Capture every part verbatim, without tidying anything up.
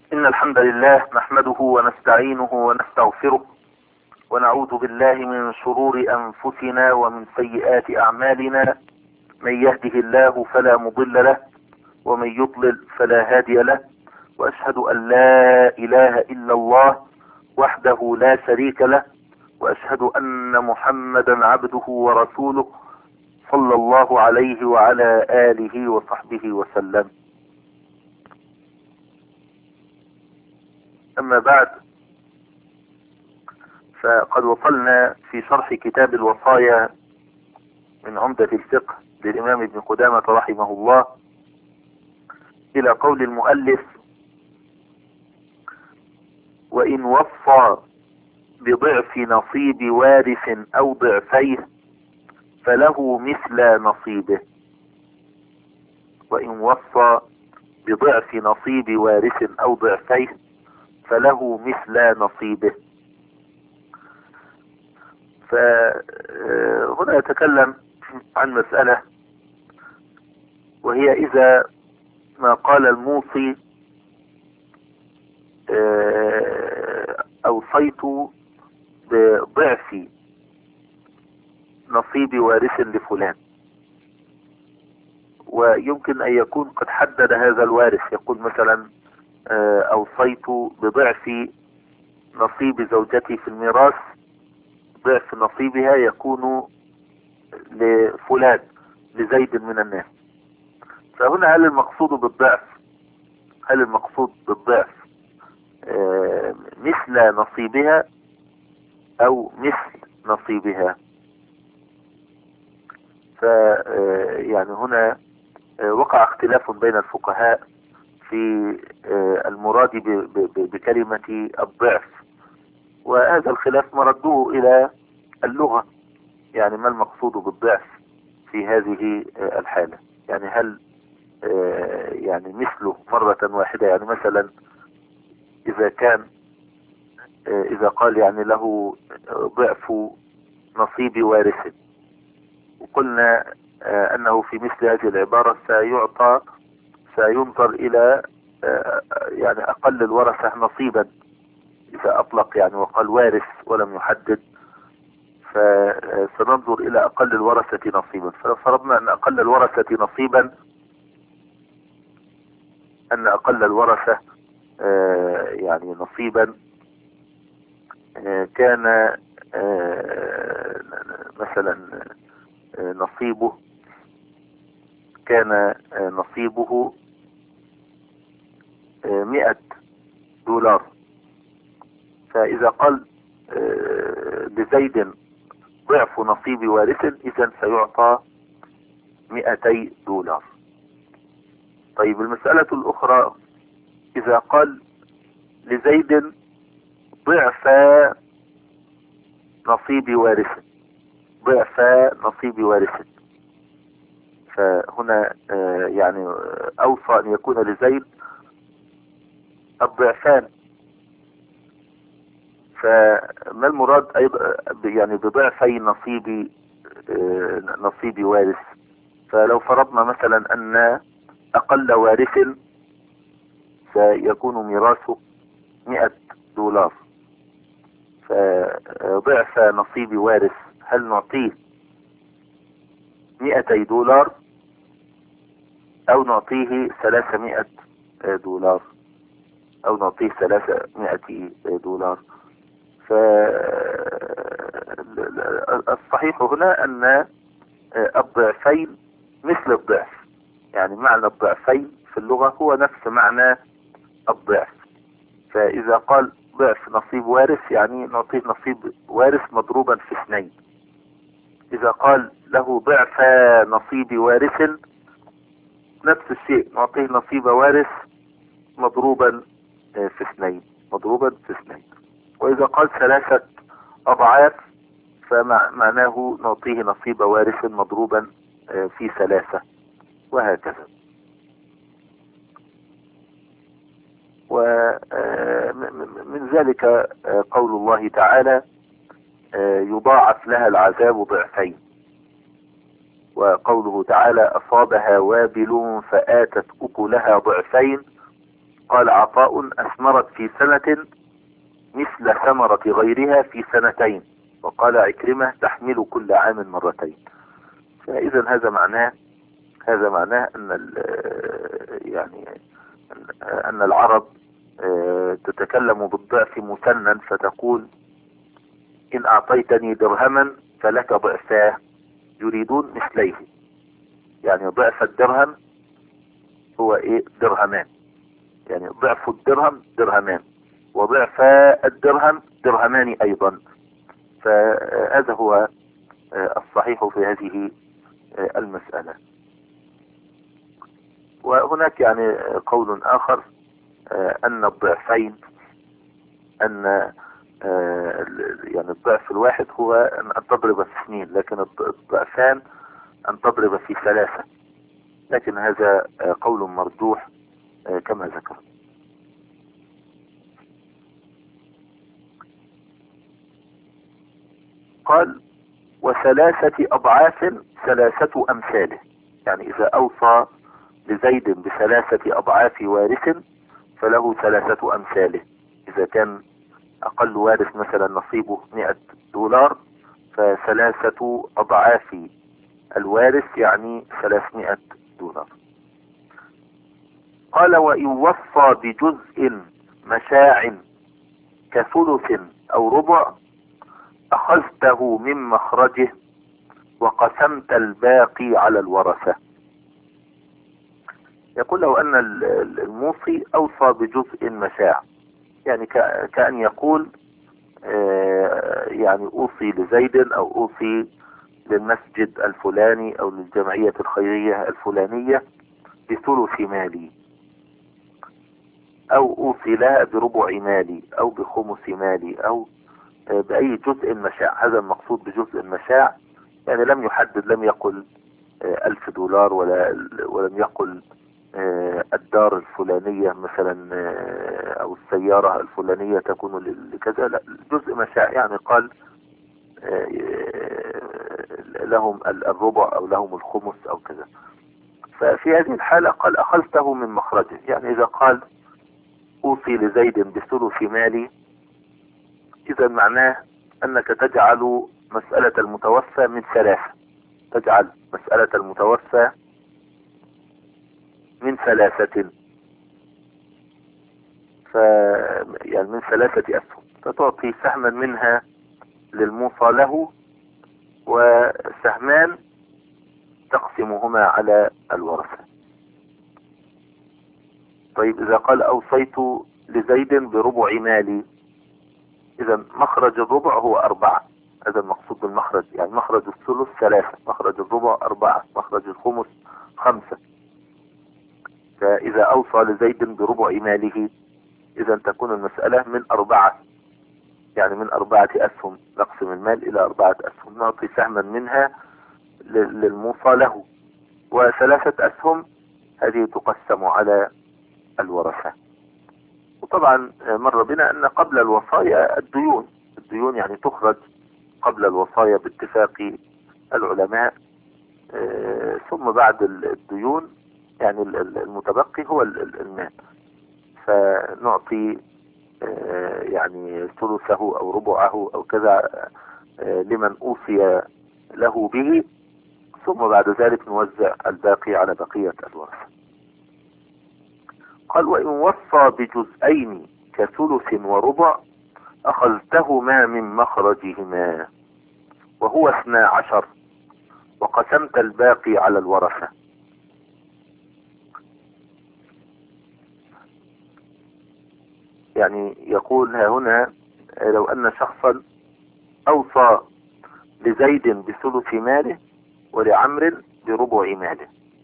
إن الحمد لله نحمده ونستعينه ونستغفره ونعوذ بالله من شرور أنفسنا ومن سيئات أعمالنا. من يهده الله فلا مضل له ومن يضلل فلا هادي له، وأشهد أن لا إله إلا الله وحده لا شريك له، وأشهد أن محمدا عبده ورسوله صلى الله عليه وعلى آله وصحبه وسلم. أما بعد، فقد وصلنا في شرح كتاب الوصايا من عمدة الفقه للإمام ابن قدامة رحمه الله إلى قول المؤلف: وإن وصى بضعف نصيب وارث أو ضعفيه فله مثل نصيبه. وإن وصى بضعف نصيب وارث أو ضعفيه فله مثل نصيبه. فهنا يتكلم عن مسألة، وهي إذا ما قال الموصي أوصيت بضعف نصيب وارث لفلان، ويمكن أن يكون قد حدد هذا الوارث، يقول مثلا أوصيت بضعف نصيب زوجتي في الميراث، ضعف نصيبها يكون لفلان لزيد من الناس. فهنا هل المقصود بالضعف هل المقصود بالضعف مثل نصيبها أو مثل نصيبها؟ ف يعني هنا وقع اختلاف بين الفقهاء في المراد بكلمة الضعف، وهذا الخلاف مردوه إلى اللغة. يعني ما المقصود بالضعف في هذه الحالة؟ يعني هل يعني مثله مرة واحدة؟ يعني مثلا إذا كان إذا قال يعني له ضعف نصيب وارث، وقلنا أنه في مثل هذه العبارة سيعطى سينظر إلى يعني أقل الورثة نصيبا. إذا أطلق يعني وقال وارث ولم يحدد، فسننظر إلى أقل الورثة نصيبا. فلو فرضنا أن أقل الورثة نصيبا أن أقل الورثة يعني نصيبا كان مثلا نصيبه كان نصيبه مئة دولار. فإذا قال لزيد ضعف نصيب وارث، إذن سيعطى مئتي دولار. طيب، المسألة الأخرى: إذا قال لزيد ضعف نصيب وارث ضعف نصيب وارث فهنا يعني أوصى أن يكون لزيد الضعفان. فما المراد أيضا يعني بضعفي نصيب نصيب وارث؟ فلو فرضنا مثلا أن أقل وارث سيكون ميراثه مئة دولار، فضعف نصيب وارث هل نعطيه مئتي دولار أو نعطيه ثلاثمائة دولار أو نعطيه ثلاثمائة دولار؟ فالصحيح هنا أن الضعفين مثل الضعف. يعني معنى الضعفين في اللغة هو نفس معنى الضعف. فإذا قال ضعف نصيب وارث يعني نعطيه نصيب وارث مضروبا في اثنين. إذا قال له ضعف نصيب وارث نفس الشيء، نعطيه نصيب وارث مضروبا في اثنين مضروبا في اثنين. وإذا قال ثلاثة أضعاف فمعناه نعطيه نصيب وارث مضروبا في ثلاثة، وهكذا. ومن ذلك قول الله تعالى: يضاعف لها العذاب ضعفين. وقوله تعالى: أصابها وابل فآتت أكلها ضعفين قال عطاء أثمرت في سنة مثل ثمرة غيرها في سنتين. وقال عكرمة تحمل كل عام مرتين. فإذا هذا معناه هذا معناه أن يعني أن العرب تتكلم بالضعف مثنى، فتقول إن أعطيتني درهما فلك ضعفاه، يريدون مثليه. يعني ضعف الدرهم هو إيه؟ درهمان. يعني ضعف الدرهم درهمان، وضعف الدرهم درهمان أيضا. فهذا هو الصحيح في هذه المسألة. وهناك يعني قول آخر أن الضعفين أن يعني الضعف الواحد هو أن تضرب في اثنين، لكن الضعفان أن تضرب في ثلاثة، لكن هذا قول مرجوح كما ذكر. قال وثلاثة أضعاف ثلاثة أمثاله. يعني إذا أوصى لزيد بثلاثة أضعاف وارث فله ثلاثة أمثاله. إذا كان أقل وارث مثلا نصيبه مئة دولار، فثلاثة أضعاف الوارث يعني ثلاثمائة دولار. قال وإن وصى بجزء مشاع كثلث أو ربع أخذته من مخرجه وقسمت الباقي على الورثة. يقول لو أن الموصي أوصى بجزء مشاع، يعني كأن يقول يعني أوصي لزيد أو أوصي للمسجد الفلاني أو للجمعية الخيرية الفلانية بثلث مالي، أو أوصي لها بربع مالي أو بخمس مالي أو بأي جزء مشاع. هذا المقصود بجزء مشاع، يعني لم يحدد، لم يقل ألف دولار ولا ولم يقل الدار الفلانية مثلا أو السيارة الفلانية تكون لكذا. لا، جزء مشاع يعني قال لهم الربع أو لهم الخمس أو كذا. ففي هذه الحالة قال أخذته من مخرجه. يعني إذا قال أوصي لزيد بثلث مالي، إذا معناه أنك تجعل مسألة المتوفى من ثلاثة، تجعل مسألة المتوفى من ثلاثة، ف يعني من ثلاثة أسهم، فتعطي سهما منها للموصى له وسهمان تقسمهما على الورثة. طيب إذا قال أوصيت لزيد بربع مالي، إذا مخرج الربع هو أربعة. هذا المقصود بالمخرج، يعني مخرج الثلث ثلاثة، مخرج الربع أربعة، مخرج الخمس خمسة. فإذا أوصى لزيد بربع ماله إذا تكون المسألة من أربعة، يعني من أربعة أسهم، نقسم المال إلى أربعة أسهم، نعطي سهما منها للموصى له، وثلاثة أسهم هذه تقسم على الورثة. وطبعا مر بنا أن قبل الوصايا الديون، الديون يعني تخرج قبل الوصايا باتفاق العلماء، ثم بعد الديون يعني المتبقي هو المال، فنعطي يعني ثلثه أو ربعه أو كذا لمن أوصي له به، ثم بعد ذلك نوزع الباقي على بقية الورثة. قال وإن وصى بجزئين كثلث وربع أخذتهما من مخرجهما وهو اثنا عشر وقسمت الباقي على الورثة. يعني يقول ها هنا لو أن شخصا أوصى لزيد بثلث ماله ولعمر بربع ماله.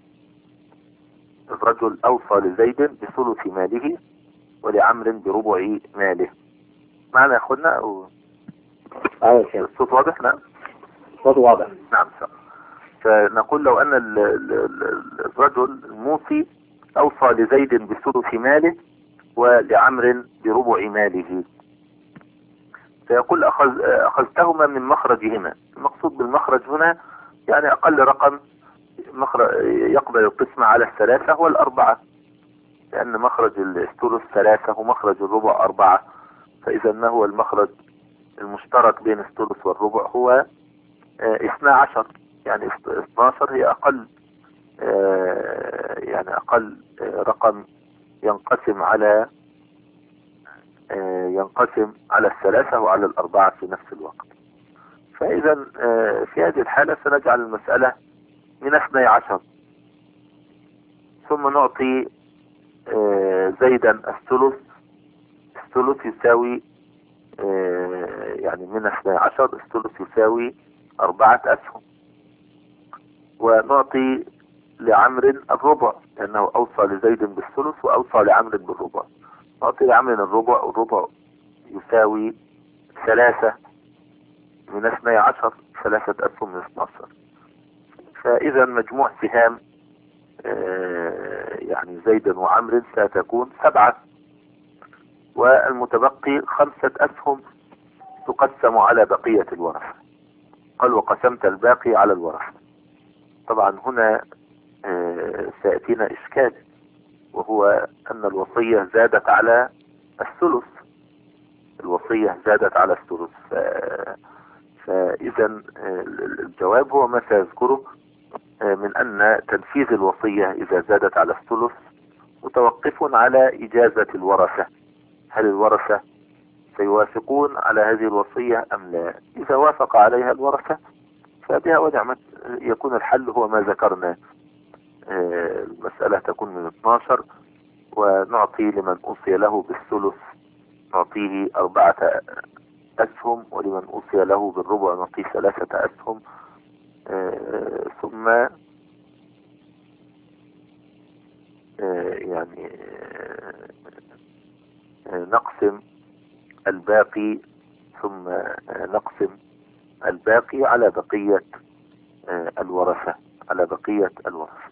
الرجل أوصى لزيد بثلث ماله ولعمر بربع ماله. معنا يا أخونا أو... الصوت واضح؟ نعم الصوت واضح. نعم. فنقول لو أن الرجل الموصي أوصى لزيد بثلث ماله ولعمر بربع ماله، فيقول أخذ أخذتهما من مخرجهما. المقصود بالمخرج هنا يعني أقل رقم مخرج يقبل القسمة على الثلاثة والأربعة. لأن مخرج الثلث ثلاثة ومخرج الربع أربعة، فإذا ما هو المخرج المشترك بين الثلث والربع؟ هو اثنا عشر، يعني اثناشر هي أقل آه يعني أقل آه رقم ينقسم على آه ينقسم على الثلاثة وعلى الأربعة في نفس الوقت. فإذا آه في هذه الحالة سنجعل المسألة من اثني عشر، ثم نعطي آه زيدا الثلث. الثلث يساوي آه يعني من اثني عشر الثلث يساوي أربعة أسهم، ونعطي لعمر الربع لأنه أوصى لزيد بالثلث وأوصى لعمر بالربع. نعطي لعمر الربع، والربع يساوي ثلاثة من اثني عشر، ثلاثة أسهم من اثني عشر. فإذا مجموع سهام آه يعني زيد وعمر ستكون سبعة، والمتبقي خمسة أسهم تقسم على بقية الورثة. قال وقسمت الباقي على الورثة. طبعا هنا آه سيأتينا إشكال، وهو أن الوصية زادت على الثلث. الوصية زادت على الثلث، فإذا الجواب هو ما سيذكره من أن تنفيذ الوصية إذا زادت على الثلث متوقف على إجازة الورثة. هل الورثة سيوافقون على هذه الوصية أم لا؟ إذا وافق عليها الورثة فبها ونعمت، يكون الحل هو ما ذكرنا. المسألة تكون من اثناشر، ونعطي لمن أوصي له بالثلث نعطيه أربعة أسهم، ولمن أوصي له بالربع نعطيه ثلاثة أسهم. آه ثم آه يعني آه نقسم الباقي، ثم آه نقسم الباقي على بقية آه الورثة على بقية الورثة.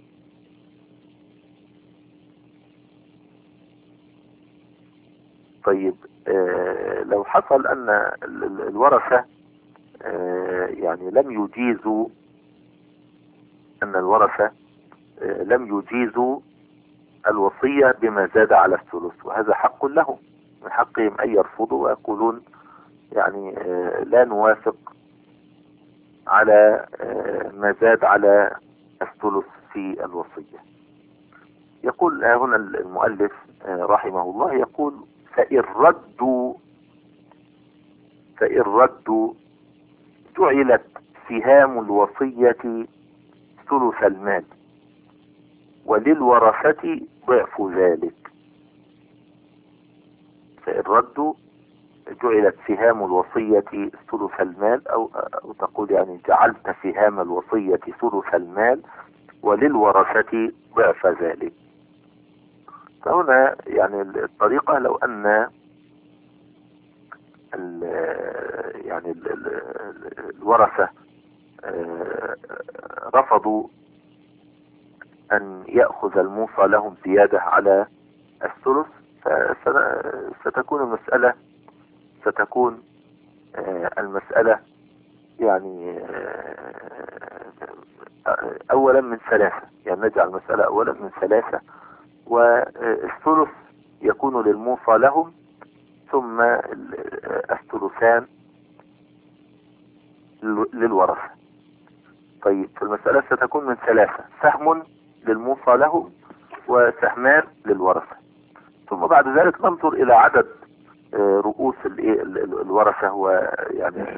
طيب آه لو حصل أن الورثة آه يعني لم يجيزوا أن الورثة آه لم يجيزوا الوصية بما زاد على الثلث، وهذا حق لهم، من حقهم أن يرفضوا ويقولون يعني آه لا نوافق على آه ما زاد على الثلث في الوصية. يقول هنا المؤلف آه رحمه الله، يقول فإن ردوا فإن ردوا جعلت سهام الوصية ثلث المال، وللورثة ضعف ذلك. فإن ردوا جعلت سهام الوصية ثلث المال، أو, أو تقول يعني جعلت سهام الوصية ثلث المال وللورثة ضعف ذلك. فهنا يعني الطريقة لو أن ال يعني ال ال الورثة رفضوا أن يأخذ الموصى لهم زيادة على الثلث، فستكون المسألة ستكون المسألة يعني أولا من ثلاثة، يعني نجعل المسألة أولا من ثلاثة، والثلث يكون للموصى لهم، ثم الثلثان للورثة. طيب فالمسألة ستكون من ثلاثة: سهم للموصى لهم، وسهمان للورثة. ثم بعد ذلك ننظر إلى عدد رؤوس الورثة، ويعني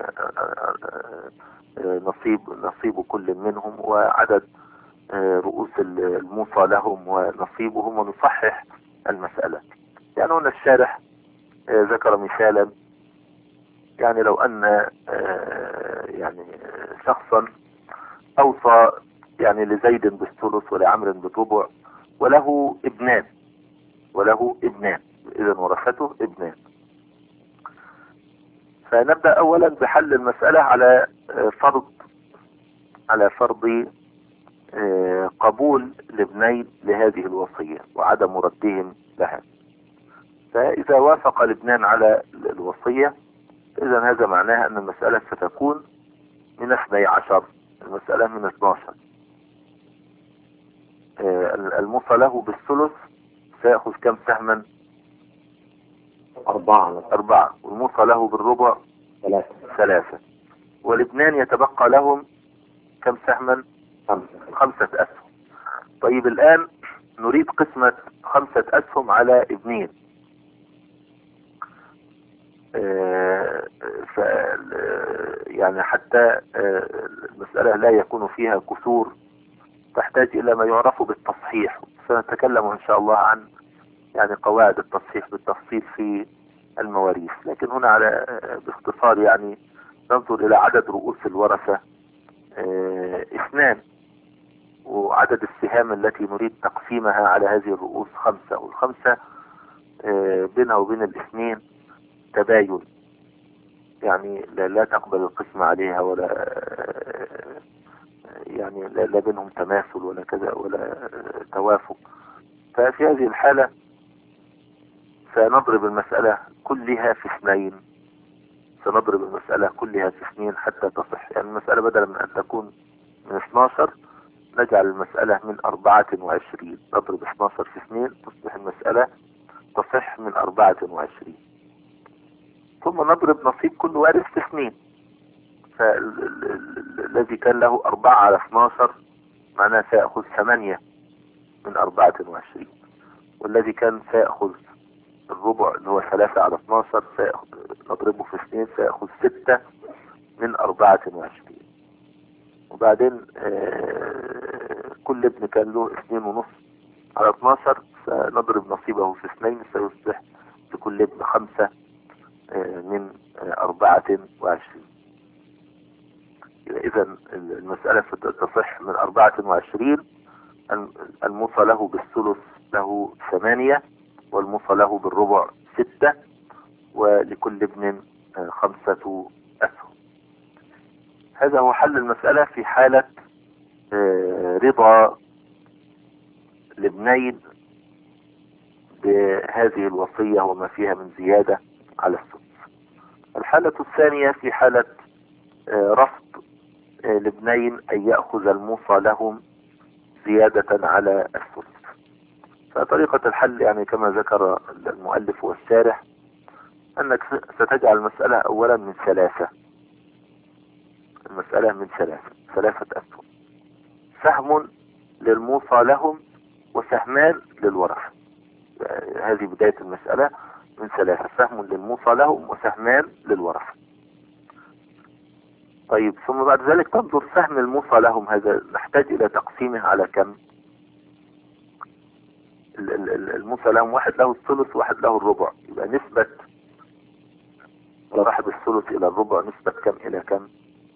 نصيب نصيب كل منهم، وعدد رؤوس الموصى لهم ونصيبهم، ونصحح المسألة. يعني هنا الشارح ذكر مثالا، يعني لو أن يعني شخصا أوصى يعني لزيد بالثلث ولعمر بالربع، وله ابنان وله ابنان إذا ورثته ابنان. فنبدأ أولا بحل المسألة على فرض على فرض قبول الابنين لهذه الوصية وعدم ردهم لها. فإذا وافق الابنان على الوصية، إذا هذا معناه أن المسألة ستكون من اثني عشر، المسألة من اثناشر. الموصى له بالثلث سيأخذ كم سهما؟ أربعة. أربعة. والموصى له بالربع ثلاثة. ثلاثة. والابنان يتبقى لهم كم سهما؟ خمسة. خمسة أسهم. طيب الآن نريد قسمة خمسة أسهم على ابنين. آه ف يعني حتى آه المسألة لا يكون فيها كسور تحتاج إلى ما يعرف بالتصحيح. سنتكلم إن شاء الله عن يعني قواعد التصحيح بالتفصيل في المواريث، لكن هنا على باختصار يعني ننظر إلى عدد رؤوس الورثة اه اثنان، وعدد السهام التي نريد تقسيمها على هذه الرؤوس خمسة، والخمسة اه بينها وبين الاثنين تباين، يعني لا, لا تقبل القسم عليها ولا اه يعني لا, لا بينهم تماثل ولا كذا ولا توافق. ففي هذه الحالة سنضرب المسألة كلها في اثنين، سنضرب المسألة كلها في اثنين حتى تصح. يعني المسألة بدلا من أن تكون من اثناشر نجعل المسألة من أربعة وعشرين، نضرب اثناشر في اثنين تصبح المسألة تصح من أربعة وعشرين. ثم نضرب نصيب كل وارث في اثنين، فالذي كان له أربعة على اثناشر معناه سيأخذ ثمانية من أربعة وعشرين، والذي كان سيأخذ الربع اللي هو ثلاثة على اثناشر نضربه في اثنين سيأخذ ستة من أربعة وعشرين. وبعدين آه كل ابن كان له اثنين ونص على اثناشر سنضرب نصيبه في اثنين سيصبح لكل ابن خمسة آه من آه أربعة وعشرين. إذا المسألة تصح من أربعة وعشرين. الموصى له بالثلث له ثمانية، والموصى له بالربع ستة، ولكل ابن خمسة أسهم. هذا هو حل المسألة في حالة رضا الابنين بهذه الوصية وما فيها من زيادة على الثلث. الحالة الثانية في حالة رفض الابنين أن يأخذ الموصى لهم زيادة على الثلث. فطريقة الحل يعني كما ذكر المؤلف والشارح أنك ستجعل المسألة أولا من ثلاثة، المسألة من ثلاثة ثلاثة أسهم، سهم للموصى لهم وسهمان للورثة. هذه بداية المسألة من ثلاثة، سهم للموصى لهم وسهمان للورثة. طيب ثم بعد ذلك تنظر سهم الموصى لهم هذا نحتاج إلى تقسيمه على كم؟ الموصى لهم واحد له الثلث واحد له الربع، يبقى نسبة صاحب الثلث إلى الربع نسبة كم إلى كم؟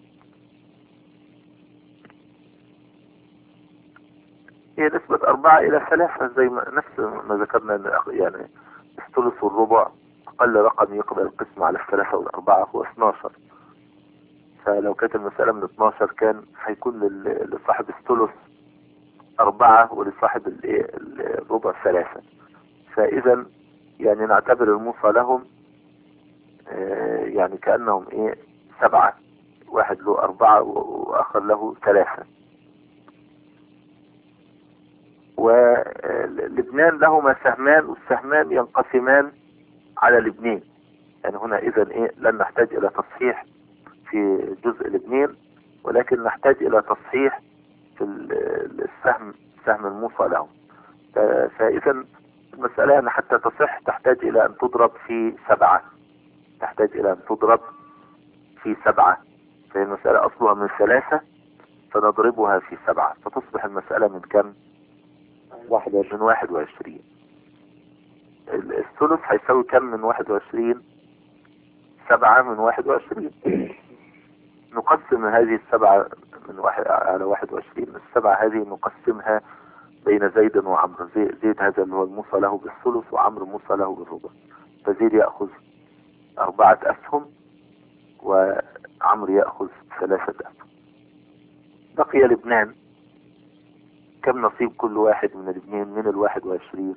هي نسبة أربعة إلى ثلاثة، زي ما نفس ما ذكرنا، يعني الثلث والربع أقل رقم يقبل القسم على الثلاثة والأربعة هو اثناشر. فلو كانت المسألة من اثناشر كان هيكون لصاحب الثلث أربعة ولصاحب الربع ثلاثة. فإذا يعني نعتبر الموصى لهم يعني كأنهم إيه سبعة، واحد له أربعة وآخر له ثلاثة. والابنان لهما سهمان، والسهمان ينقسمان على الابنين. يعني هنا إذا إيه لن نحتاج إلى تصحيح في جزء الابنين، ولكن نحتاج إلى تصحيح في السهم سهم الموصى لهم. فإذا المسألة يعني حتى تصح تحتاج إلى أن تضرب في سبعة، تحتاج إلى أن تضرب في سبعة. فهي المسألة أصلها من ثلاثة فنضربها في سبعة فتصبح المسألة من كم؟ واحد وعشرين. من واحد وعشرين. الثلث هيساوي كم من واحد وعشرين؟ سبعة من واحد وعشرين. نقسم هذه السبعة من واحد على واحد وعشرين، السبعة هذه نقسمها بين زيد وعمر. زيد هذا اللي هو الموصى له بالثلث، وعمر موصى له بالربع. فزيد يأخذ أربعة أسهم وعمر يأخذ ثلاثة أسهم. بقي الابنان، كم نصيب كل واحد من الابنين من الواحد وعشرين؟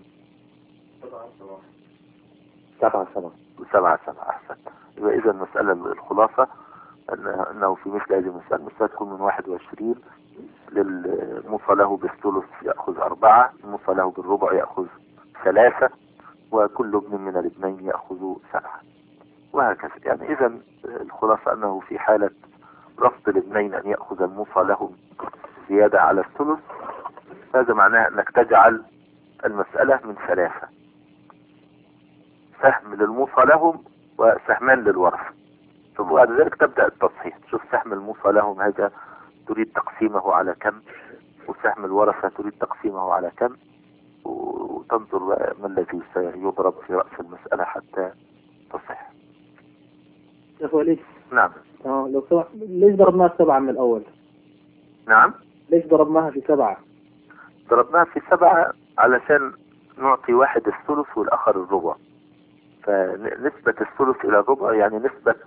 سبعة سبعة سبعة سبعة. أحسن. يبقى إذا المسألة الخلاصة أنه في مثل هذه المسألة المسألة تكون من واحد وعشرين. للموصى له بالثلث يأخذ أربعة، الموصى له بالربع يأخذ ثلاثة، وكل ابن من الابنين يأخذ سبعة، وهكذا. يعني إذا الخلاصة أنه في حالة رفض الابنين أن يأخذ الموصى لهم زيادة على الثلث، هذا معناه أنك تجعل المسألة من ثلاثة: سهم للموصى لهم وسهمان للورثة، ثم بعد ذلك تبدأ التصحيح، تشوف سهم الموصى لهم هذا تريد تقسيمه على كم، وسهم الورثة تريد تقسيمه على كم، وتنظر ما الذي سيضرب في رأس المسألة حتى تصح. يا أخوة ليش؟ نعم. آه لو سمح، ليش ضربناها في سبعة من الأول؟ نعم. ليش ضربناها في سبعة؟ ضربناها في سبعة علشان نعطي واحد الثلث والآخر الربع، فنسبة الثلث إلى الربع يعني نسبة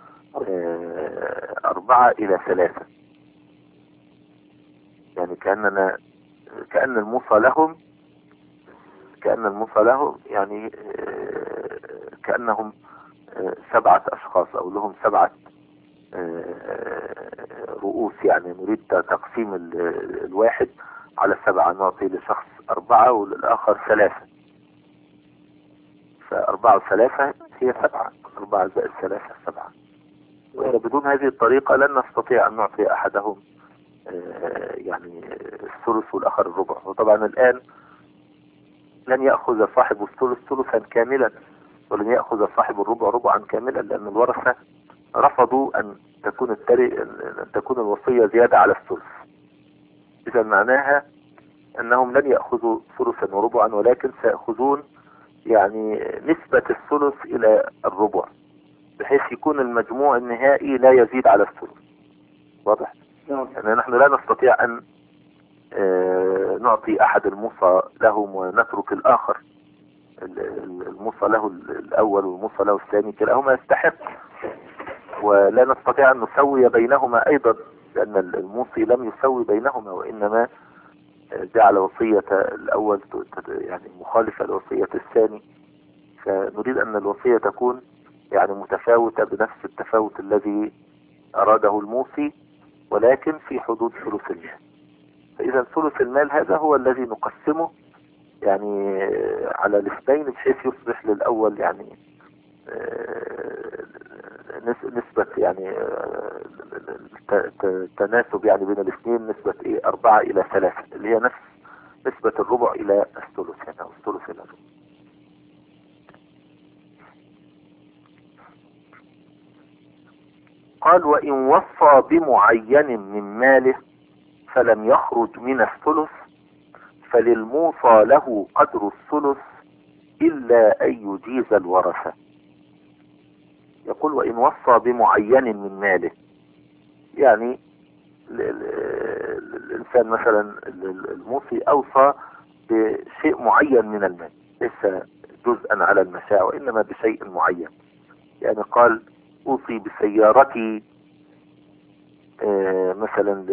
آه أربعة إلى ثلاثة، يعني كأننا كأن الموصى لهم كأن الموصى لهم يعني آه كأنهم آه سبعة أشخاص أو لهم سبعة آه رؤوس، يعني نريد تقسيم الواحد على سبعة، نعطي لشخص أربعة وللآخر ثلاثة، فأربعة وثلاثة هي سبعة، أربعة زائد ثلاثة سبعة، وإذا بدون هذه الطريقة لن نستطيع أن نعطي أحدهم آه يعني الثلث والآخر الربع. وطبعا الآن لن يأخذ صاحب الثلث ثلثا كاملا، ولن يأخذ صاحب الربع ربعا كاملا، لأن الورثة رفضوا أن تكون التري... أن تكون الوصية زيادة على الثلث. إذا معناها أنهم لن يأخذوا ثلثا وربعا، ولكن سيأخذون يعني نسبة الثلث إلى الربع، بحيث يكون المجموع النهائي لا يزيد على الثلث. واضح؟ يعني نحن لا نستطيع أن آه نعطي أحد الموصى لهم ونترك الآخر، الموصى له الأول والموصى له الثاني كلاهما يستحق، ولا نستطيع أن نسوي بينهما أيضا، لأن الموصي لم يسوي بينهما، وإنما جعل وصية الأول يعني مخالفة لوصية الثاني، فنريد أن الوصية تكون يعني متفاوتة بنفس التفاوت الذي أراده الموصي، ولكن في حدود ثلث المال. فإذا ثلث المال هذا هو الذي نقسمه يعني على الاثنين، بحيث يصبح للأول يعني نسبة يعني تناسب يعني بين الاثنين، نسبة ايه أربعة إلى ثلاثة، اللي هي نفس نسبة الربع إلى الثلث، يعني أو الثلث إلى الربع. قال: وإن وصى بمعين من ماله فلم يخرج من الثلث فللموصى له قدر الثلث إلا أن يجيز الورثة. يقول: وإن وصى بمعين من ماله، يعني الإنسان مثلا الموصي أوصى بشيء معين من المال، ليس جزءا على المشاع وإنما بشيء معين، يعني قال: أوصي بسيارتي مثلا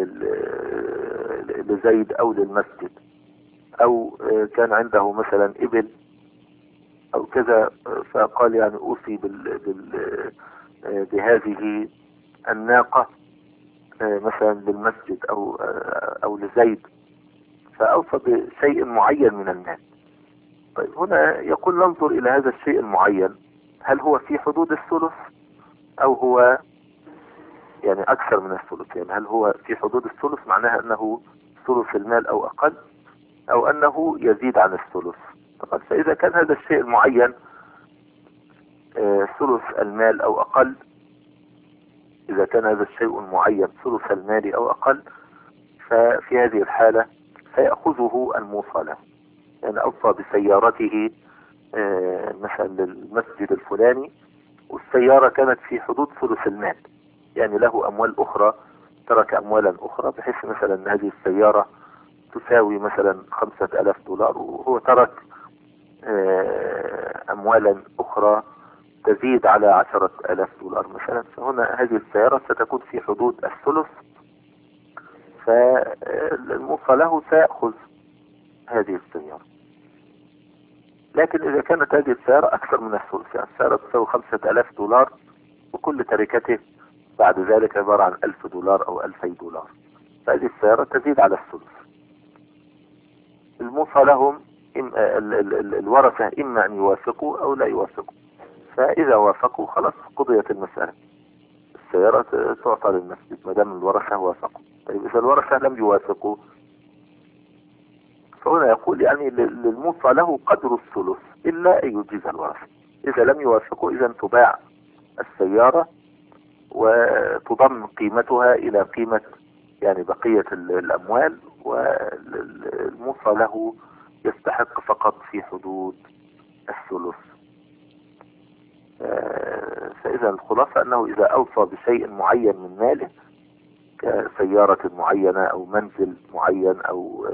لزيد أو للمسجد، أو كان عنده مثلا إبل أو كذا، فقال يعني أوصي بال بال بهذه الناقة مثلا للمسجد أو أو لزيد، فأوصى بشيء معين من المال. طيب هنا يقول: ننظر إلى هذا الشيء المعين، هل هو في حدود الثلث أو هو يعني أكثر من الثلث؟ يعني هل هو في حدود الثلث معناها أنه ثلث المال أو أقل، أو أنه يزيد عن الثلث. طبعا فإذا كان هذا الشيء المعين آه ثلث المال أو أقل، إذا كان هذا الشيء المعين ثلث المال أو أقل، ففي هذه الحالة سيأخذه الموصى له. يعني أوصى بسيارته آه مثلا للمسجد الفلاني، والسيارة كانت في حدود ثلث المال، يعني له أموال أخرى، ترك أموالا أخرى، بحيث مثلا أن هذه السيارة تساوي مثلا خمسة ألاف دولار، وهو ترك أموالا أخرى تزيد على عشرة ألاف دولار مثلا، فهنا هذه السيارة ستكون في حدود الثلث، فالموصى له سيأخذ هذه السيارة. لكن إذا كانت هذه السيارة أكثر من الثلث، يعني السيارة تساوي خمسة ألاف دولار وكل تركته بعد ذلك عبارة عن ألف دولار أو ألفي دولار، فهذه السيارة تزيد على الثلث. الموصى لهم إم ال ال ال الورثة إما أن يوافقوا أو لا يوافقوا. فإذا وافقوا خلاص قضيت المسألة، السيارة تعطى للمسجد ما دام الورثة وافقوا. طيب إذا الورثة لم يوافقوا فهنا يقول يعني للموصى له قدر الثلث إلا أن يجيز الورثة. إذا لم يوافقوا إذا تباع السيارة وتضم قيمتها إلى قيمة يعني بقية الأموال، والموصى له يستحق فقط في حدود الثلث. فإذا الخلاصة أنه إذا أوصى بشيء معين من ماله كسيارة معينة أو منزل معين أو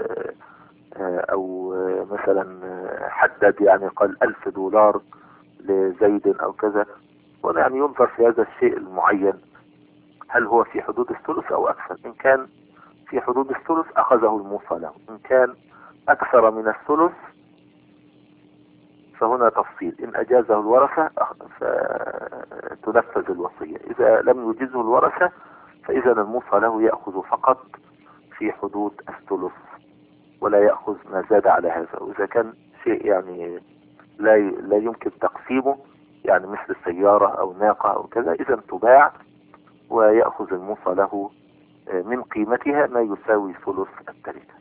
أو مثلا حدد يعني قال ألف دولار لزيد أو كذا، هنا يعني ينظر في هذا الشيء المعين هل هو في حدود الثلث أو أكثر. إن كان في حدود الثلث أخذه الموصى له، إن كان أكثر من الثلث فهنا تفصيل، إن أجازه الورثة فتنفذ الوصية، إذا لم يجزه الورثة فإذا الموصى له يأخذ فقط في حدود الثلث ولا يأخذ ما زاد على هذا. وإذا كان شيء يعني لا لا يمكن تقسيمه يعني مثل سيارة أو ناقة أو كذا إذا تباع ويأخذ الموصى له من قيمتها ما يساوي ثلث التركة.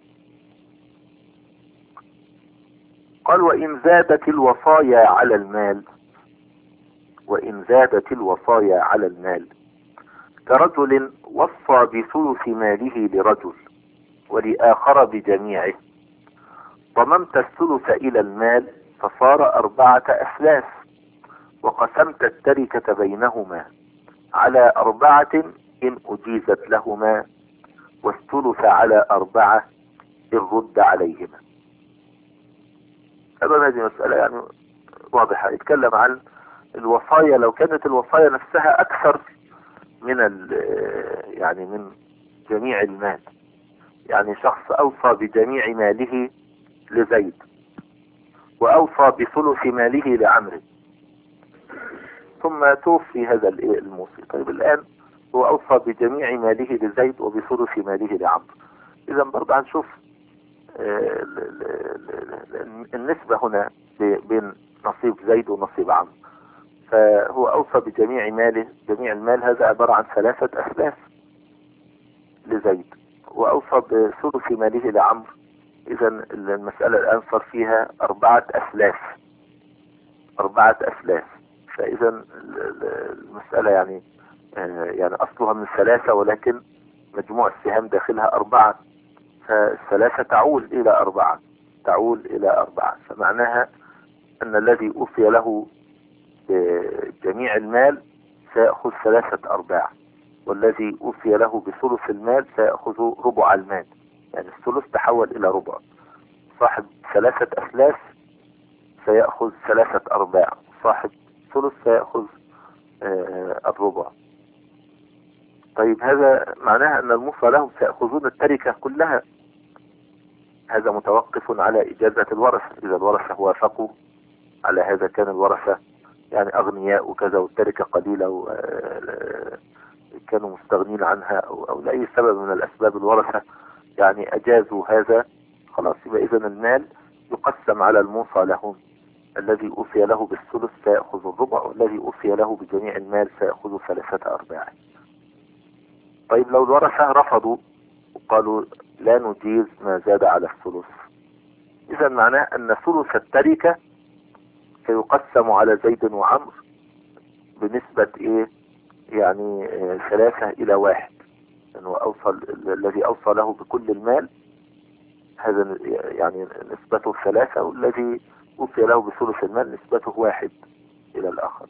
قال وإن زادت الوصايا على المال، وإن زادت الوصايا على المال كرجل وصى بثلث ماله لرجل ولآخر بجميعه، ضممت الثلث إلى المال فصار أربعة أثلاث، وقسمت التركة بينهما على أربعة إن أجيزت لهما، والثلث على أربعة إن رد عليهما. أيضا هذه مسألة يعني واضحة، يتكلم عن الوصايا لو كانت الوصايا نفسها أكثر من يعني من جميع المال، يعني شخص أوصى بجميع ماله لزيد وأوصى بثلث ماله لعمرو ثم توفي هذا الموصي. طيب الآن هو أوصى بجميع ماله لزيد وبثلث ماله لعمرو، إذا برضه هنشوف النسبة هنا بين نصيب زيد ونصيب عمرو. فهو أوصى بجميع ماله، جميع المال هذا عبارة عن ثلاثة أثلاث لزيد، وأوصى بثلث ماله لعمرو، إذا المسألة الآن صار فيها أربعة أثلاث أربعة أثلاث فإذا المسألة يعني يعني أصلها من ثلاثة ولكن مجموع السهام داخلها أربعة، فالثلاثة تعول إلى أربعة تعول إلى أربعة فمعناها أن الذي أوصي له بجميع المال سيأخذ ثلاثة أرباع، والذي أوصي له بثلث المال سيأخذ ربع المال، يعني الثلث تحول إلى ربع. صاحب ثلاثة أثلاث سيأخذ ثلاثة أرباع، صاحب ثلث سيأخذ آه الربع. طيب هذا معناها أن الموصى لهم سيأخذون التركة كلها، هذا متوقف على إجازة الورثة. إذا الورثة وافقوا على هذا كان الورثة يعني أغنياء وكذا والتركة قليلة وكانوا مستغنين عنها أو, أو لأي سبب من الأسباب الورثة يعني أجازوا هذا، خلاص يبقى إذن المال يقسم على الموصى لهم، الذي أوصي له بالثلث سيأخذ الربع، والذي أوصي له بجميع المال سيأخذ ثلاثة أرباع. طيب لو الورثة رفضوا وقالوا لا نجيز ما زاد على الثلث، إذا معناه أن ثلث التركة سيقسم على زيد وعمر بنسبة إيه يعني ثلاثة إلى واحد، لأنه أوصل الذي أوصى له بكل المال هذا يعني نسبته ثلاثة، والذي أوصي له بثلث المال نسبته واحد إلى الآخر.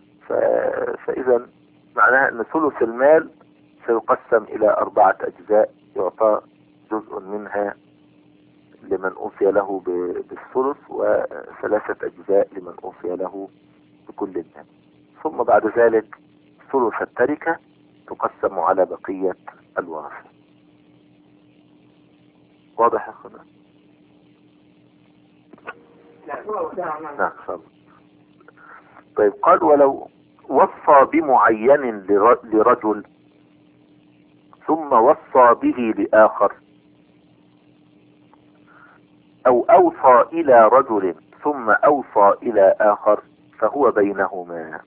فإذا معناها أن ثلث المال سيقسم إلى أربعة أجزاء، يعطى جزء منها لمن أوصي له بالثلث وثلاثة أجزاء لمن أوصي له بكل المال، ثم بعد ذلك ثلث التركة تقسم على بقية الورثة. واضح يا أخونا؟ نعم صح. طيب قال ولو وصى بمعين لرجل ثم وصى به لآخر أو أوصى إلى رجل ثم أوصى إلى آخر فهو بينهما.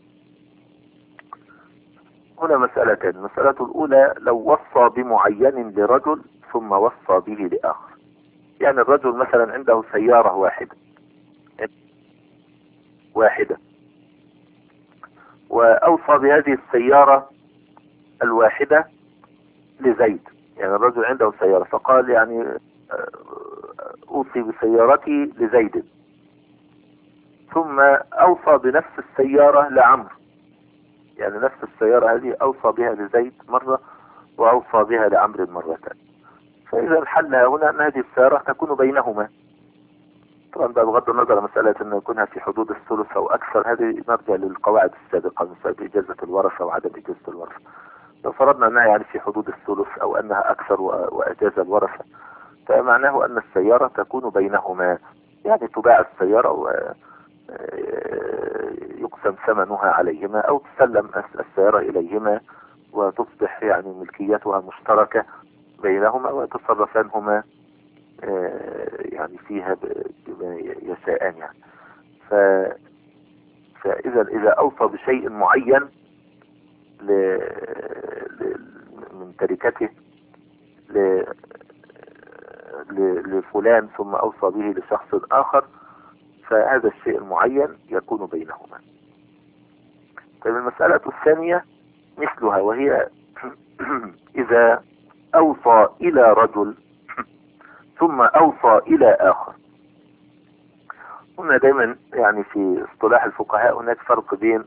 هنا مسألتين. المسألة الأولى لو وصى بمعين لرجل ثم وصى به لآخر، يعني الرجل مثلا عنده سيارة واحدة واحدة وأوصى بهذه السيارة الواحدة لزيد، يعني الرجل عنده سيارة فقال يعني أوصي بسيارتي لزيد، ثم أوصى بنفس السيارة لعمرو، يعني نفس السيارة هذه أوصى بها لزيد مرة وأوصى بها لعمرو مرة. فإذا الحل هنا أن هذه السيارة تكون بينهما. طبعا بغض النظر مسألة أن يكونها في حدود الثلث أو أكثر، هذه نرجع للقواعد السابقة مسألة إجازة الورثة وعدم إجازة الورثة. لو فرضنا أنها يعني في حدود الثلث أو أنها أكثر وأجاز الورثة فمعناه أن السيارة تكون بينهما، يعني تباع السيارة ويقسم ثمنها عليهما أو تسلم السيارة إليهما وتصبح يعني ملكيتها مشتركة بينهما ويتصرفانهما يعني فيها بما يشاءان يعني. ف... فإذا إذا أوصى بشيء معين ل... ل... من تركته ل... ل... لفلان ثم أوصى به لشخص آخر فهذا الشيء المعين يكون بينهما. طيب المسألة الثانية مثلها، وهي إذا أوصى إلى رجل ثم أوصى إلى آخر. هنا دائما يعني في اصطلاح الفقهاء هناك فرق بين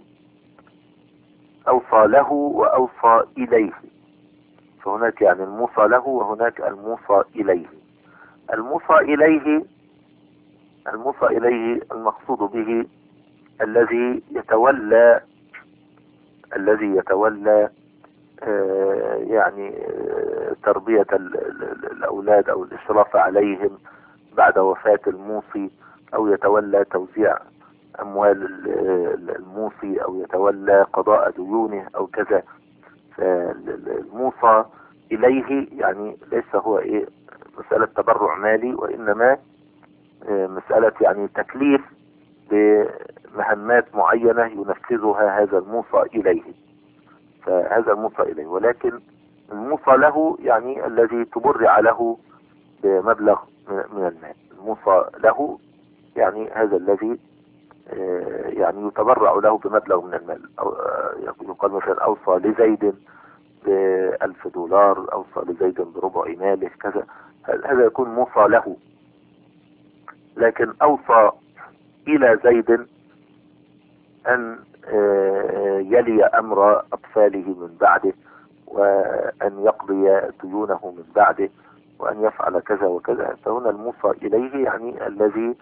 أوصى له وأوصى إليه، فهناك يعني الموصى له وهناك الموصى إليه. الموصى إليه الموصى إليه المقصود به الذي يتولى الذي يتولى آه يعني آه تربية الأولاد أو الإشراف عليهم بعد وفاة الموصي، أو يتولى توزيع أموال الموصي، أو يتولى قضاء ديونه أو كذا. فالموصى إليه يعني ليس هو إيه مسألة تبرع مالي، وإنما آه مسألة يعني تكليف بمهمات معينة ينفذها هذا الموصى إليه، فهذا الموصى إليه. ولكن الموصى له يعني الذي تبرع له بمبلغ من المال. الموصى له يعني هذا الذي يعني يتبرع له بمبلغ من المال. يقال مثلا أوصى لزيد بألف دولار، أوصى لزيد بربع ماله كذا، هذا يكون موصى له. لكن أوصى إلى زيد أن يلي أمر أطفاله من بعده، وأن يقضي ديونه من بعده، وأن يفعل كذا وكذا، فهنا الموصى إليه يعني الذي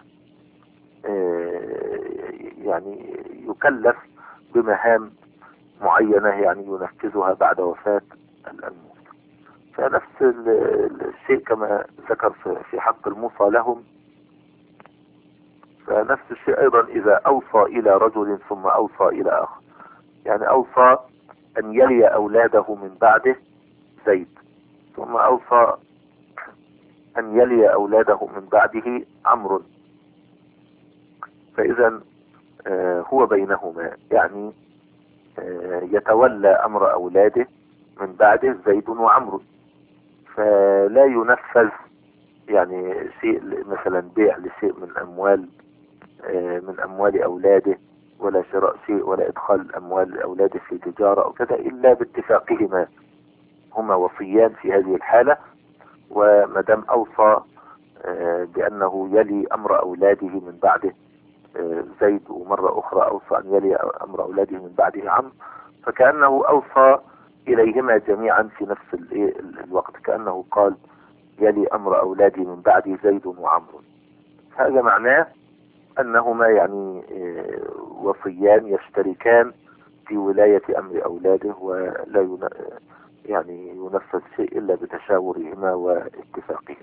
يعني يكلف بمهام معينة يعني ينفذها بعد وفاة الموصى. فنفس الشيء كما ذكر في حق الموصى لهم، فنفس الشيء أيضا إذا أوصى إلى رجل ثم أوصى إلى آخر، يعني أوصى أن يلي أولاده من بعده زيد، ثم أوصى أن يلي أولاده من بعده عمرو، فإذا آه هو بينهما، يعني آه يتولى أمر أولاده من بعده زيد وعمرو، فلا ينفذ يعني شيء مثلا بيع لشيء من أموال آه من أموال أولاده، ولا شراء شيء، ولا إدخال أموال أولاده في تجارة أو كذا إلا باتفاقهما، هما وصيان في هذه الحالة. ومدام أوصى آه بأنه يلي أمر أولاده من بعده آه زيد، ومرة أخرى أوصى أن يلي أمر أولاده من بعده عمرو، فكأنه أوصى إليهما جميعا في نفس الوقت، كأنه قال يلي أمر أولادي من بعدي زيد وعمرو. هذا معناه أنهما يعني آه وصيان يشتركان في ولاية أمر أولاده، ولا ين... يعني ينفذ شيء إلا بتشاورهما واتفاقهما.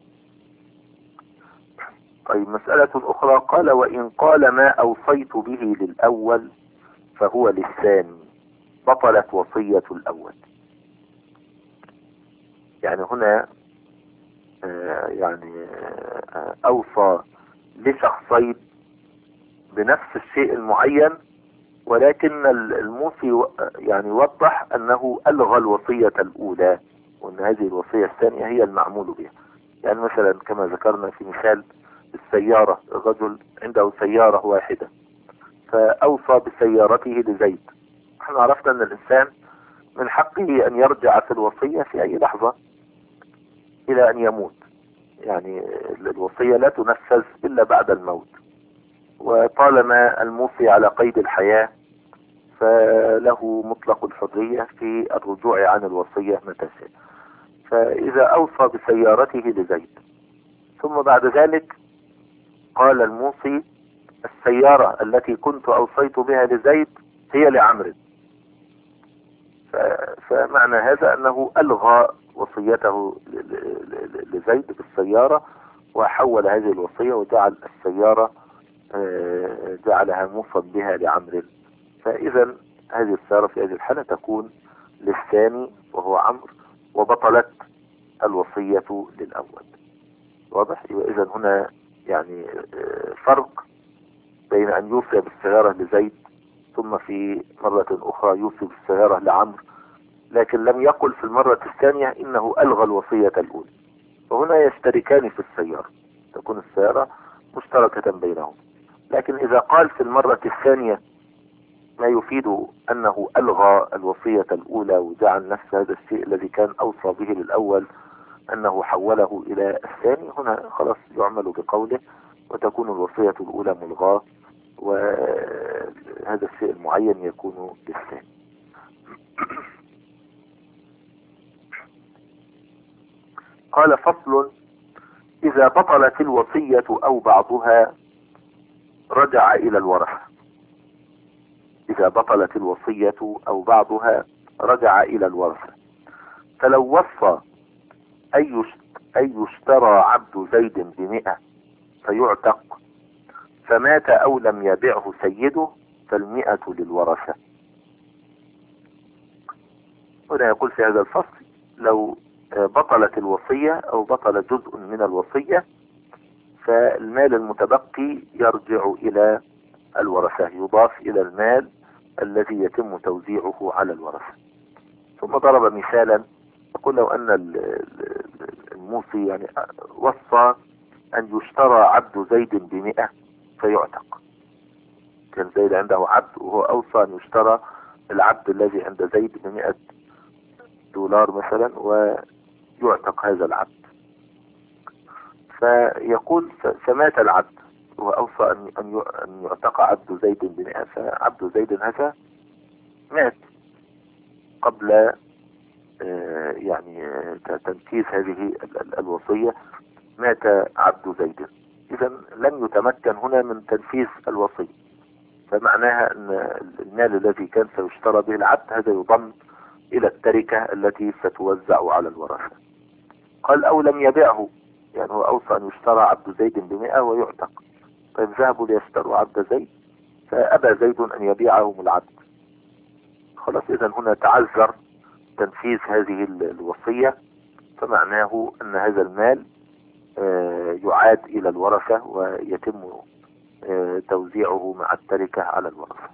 طيب مسألة أخرى، قال وإن قال ما أوصيت به للأول فهو للثاني بطلت وصية الأول. يعني هنا آه، يعني آه، أوصى لشخصين بنفس الشيء المعين، ولكن الموصي و- يعني وضح أنه ألغى الوصية الأولى، وأن هذه الوصية الثانية هي المعمول بها. يعني مثلا كما ذكرنا في مثال السيارة، الرجل عنده سيارة واحدة فأوصى بسيارته لزيد. احنا عرفنا أن الإنسان من حقه أن يرجع في الوصية في أي لحظة إلى أن يموت، يعني الوصية لا تنفذ إلا بعد الموت، وطالما الموصي على قيد الحياة فله مطلق الحرية في الرجوع عن الوصية متى شاء. فإذا أوصى بسيارته لزيد ثم بعد ذلك قال الموصي السيارة التي كنت أوصيت بها لزيد هي لعمرو، ف- فمعنى هذا أنه ألغى وصيته ل- ل- ل- لزيد بالسيارة، وحول هذه الوصية وجعل السيارة آه، جعلها موصى بها لعمرو. فإذا هذه السيارة في هذه الحالة تكون للثاني وهو عمرو، وبطلت الوصية للأول. واضح؟ إذا هنا يعني آه، فرق بين أن يوصي بالسيارة لزيد ثم في مرة أخرى يوصي بالسيارة لعمرو، لكن لم يقل في المرة الثانية إنه ألغى الوصية الأولى، وهنا يشتركان في السيارة، تكون السيارة مشتركة بينهم. لكن إذا قال في المرة الثانية ما يفيد أنه ألغى الوصية الأولى وجعل نفس هذا الشيء الذي كان أوصى به للأول أنه حوله إلى الثاني، هنا خلاص يعمل بقوله وتكون الوصية الأولى ملغاة، وهذا الشيء المعين يكون للثاني. قال فصل: إذا بطلت الوصية أو بعضها رجع إلى الورثة. إذا بطلت الوصية أو بعضها رجع إلى الورثة. فلو وصى أن يشترى عبد زيد بمئة فيعتق، فمات أو لم يبعه سيده، فالمئة للورثة. هنا يقول في هذا الفصل: لو بطلت الوصية أو بطل جزء من الوصية فالمال المتبقي يرجع إلى الورثة، يضاف إلى المال الذي يتم توزيعه على الورثة. ثم ضرب مثالا يقول: لو أن الموصي يعني وصى أن يشترى عبد زيد بمئة فيعتق. كان زيد عنده عبد وهو أوصى أن يشترى العبد الذي عند زيد بمئة دولار مثلا ويعتق هذا العبد. فيقول: فمات العبد وهو أوصى أن يعتق عبد زيد بمئة، فعبد زيد هذا مات قبل يعني تنفيذ هذه الوصية، مات عبد زيد، إذا لم يتمكن هنا من تنفيذ الوصية، فمعناها أن المال الذي كان سيشترى به العبد هذا يضم إلى التركة التي ستوزع على الورثة. قال: أو لم يبيعه، يعني هو أوصى أن يشترى عبد زيد بمئة ويعتق، طيب ذهبوا ليشتروا عبد زيد فأبى زيد أن يبيعهم العبد، خلاص إذا هنا تعذر تنفيذ هذه الوصية، فمعناه أن هذا المال يعاد إلى الورثة ويتم توزيعه مع التركة على الورثة.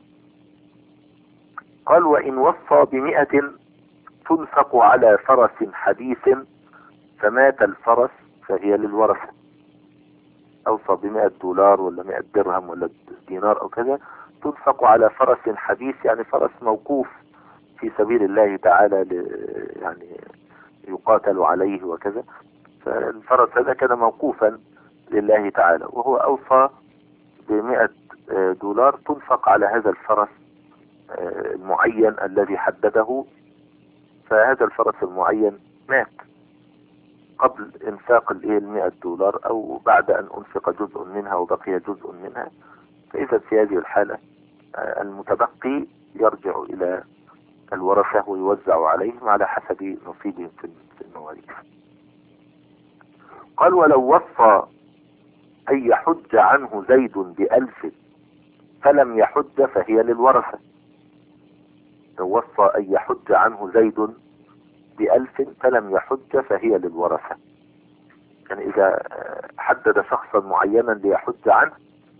قال: وإن وصى بمئة تنفق على فرس حديث فمات الفرس فهي للورثة. أوصى بمئة دولار ولا مئة درهم ولا دينار أو كذا، تنفق على فرس حديث، يعني فرس موقوف في سبيل الله تعالى يعني يقاتل عليه وكذا، فالفرس هذا كان موقوفا لله تعالى وهو أوصى بمئة دولار، تنفق على هذا الفرس المعين الذي حدده، فهذا الفرس المعين مات قبل انفاق المئة دولار أو بعد أن أنفق جزء منها وبقي جزء منها، فإذا في هذه الحالة المتبقي يرجع إلى الورثة ويوزع عليهم على حسب نصيبهم في المواريث. قال: ولو وصى أن يحج عنه زيد بألف فلم يحج فهي للورثة. لو وصى أن يحج عنه زيد بألف فلم يحج فهي للورثة. يعني إذا حدد شخصا معينا ليحج عنه